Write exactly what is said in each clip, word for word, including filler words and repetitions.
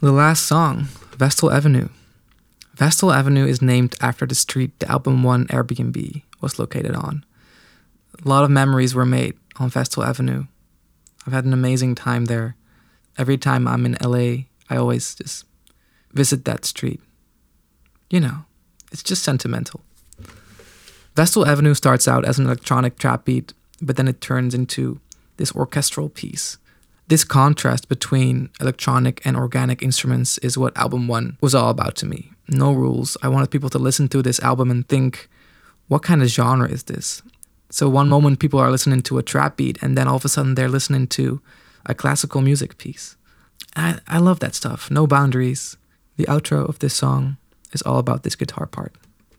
the last song, Vestal Avenue. Vestal Avenue is named after the street the album one Airbnb was located on. A lot of memories were made on Vestal Avenue. I've had an amazing time there. Every time I'm in L A, I always just visit that street. You know, it's just sentimental. Vestal Avenue starts out as an electronic trap beat, but then it turns into this orchestral piece. This contrast between electronic and organic instruments is what album one was all about to me. No rules. I wanted people to listen to this album and think, what kind of genre is this? So one moment people are listening to a trap beat, and then all of a sudden they're listening to a classical music piece. I, I love that stuff. No boundaries. The outro of this song is all about this guitar part.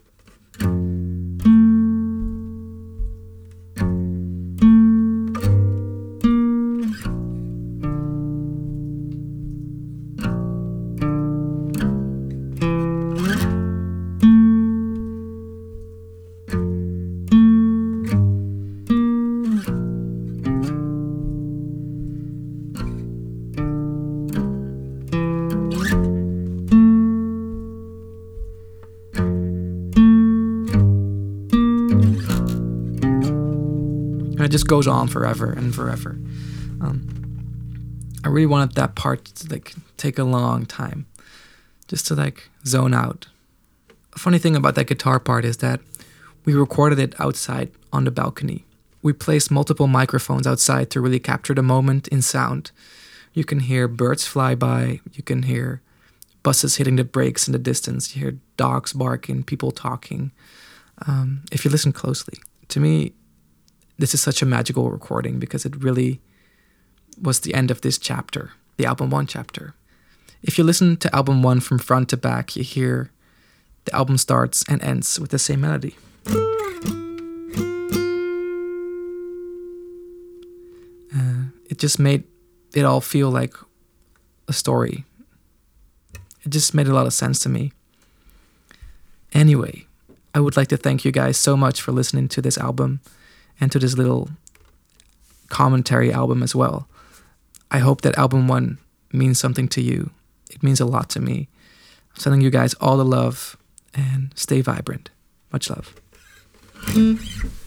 It just goes on forever and forever. Um, I really wanted that part to like take a long time, just to like zone out. A funny thing about that guitar part is that we recorded it outside on the balcony. We placed multiple microphones outside to really capture the moment in sound. You can hear birds fly by. You can hear buses hitting the brakes in the distance. You hear dogs barking, people talking. Um, if you listen closely, to me, this is such a magical recording because it really was the end of this chapter, the album one chapter. If you listen to album one from front to back, you hear the album starts and ends with the same melody. Uh, it just made it all feel like a story. It just made a lot of sense to me. Anyway, I would like to thank you guys so much for listening to this album and to this little commentary album as well. I hope that album one means something to you. It means a lot to me. I'm sending you guys all the love and stay vibrant. Much love.